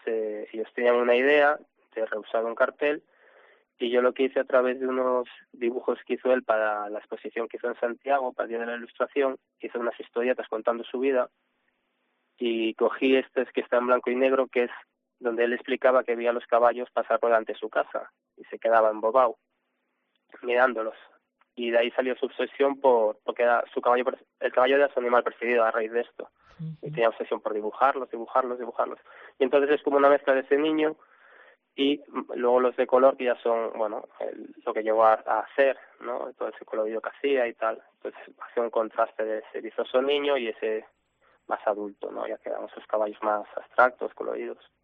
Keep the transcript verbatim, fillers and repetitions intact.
eh, ellos tenían una idea de reusar un cartel, y yo lo que hice a través de unos dibujos que hizo él para la exposición que hizo en Santiago, para el Día de la Ilustración, hizo unas historietas contando su vida, y cogí este que está en blanco y negro, que es donde él explicaba que veía a los caballos pasar por delante de su casa, y se quedaba embobado mirándolos. Y de ahí salió su obsesión por, porque era su caballo, el caballo era su animal preferido a raíz de esto. Y tenía obsesión por dibujarlos, dibujarlos, dibujarlos. Y entonces es como una mezcla de ese niño y luego los de color, que ya son, bueno, el, lo que llegó a, a hacer, ¿no? Todo ese colorido que hacía y tal. Entonces hace un contraste de ese vizoso niño y ese más adulto, ¿no? Ya quedan esos caballos más abstractos, coloridos.